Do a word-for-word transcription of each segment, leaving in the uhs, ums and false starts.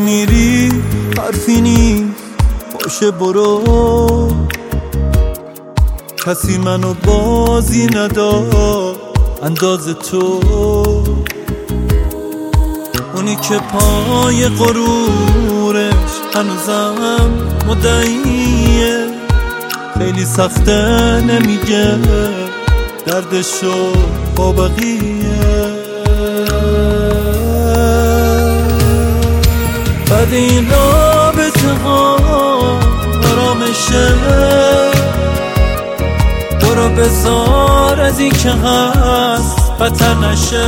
میری حرفی نیست، باشه برو. کسی منو بازی نداد انداز تو، اونی که پای غرورش هنوزم مدعیه. خیلی سخته نمیگه دردشو با بقیه. بعد این رابطه ها آرامشه، برو بذار از این که هست بدتر نشه.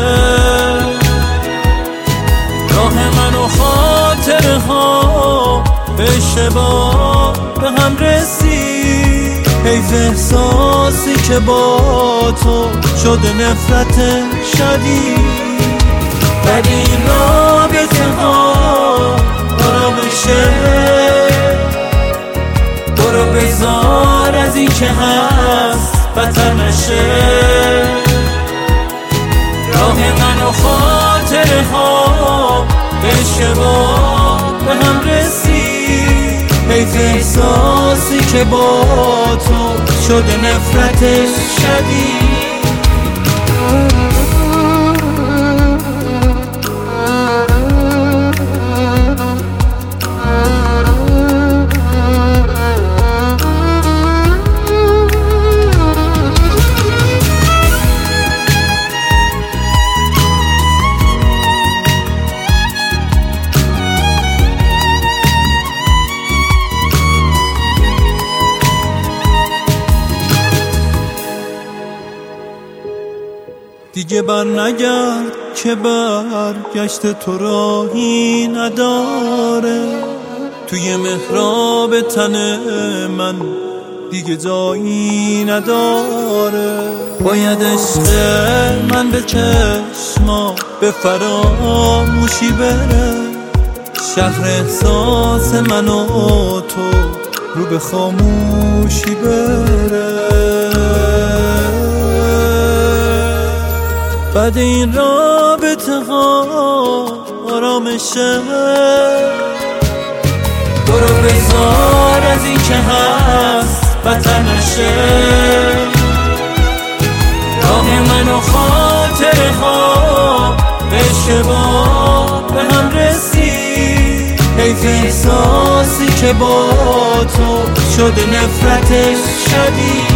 راه من و خاطره ها به اشتباه به هم رسید. حیف احساسی که با تو شده نفرت شدید. بعد این رابطه ها آرامشه، برو بذار از این که هست بدتر نشه. راه من و خاطره ها به اشتباه به هم رسید. حیف احساسی که با تو شده نفرت شدید. دیگه بر نگرد که برگشت تو راهی نداره. توی محراب تن من دیگه جایی نداره. باید عشق من به چشما به فراموشی بره. شهر احساس من و تو رو به خاموشی بره. بعد این رابطه ها آرامشه، برو بذار از این که هست بدتر نشه. راه من و خاطره ها به اشتباه به هم رسید. حیف احساسی که با تو شده نفرت شدید.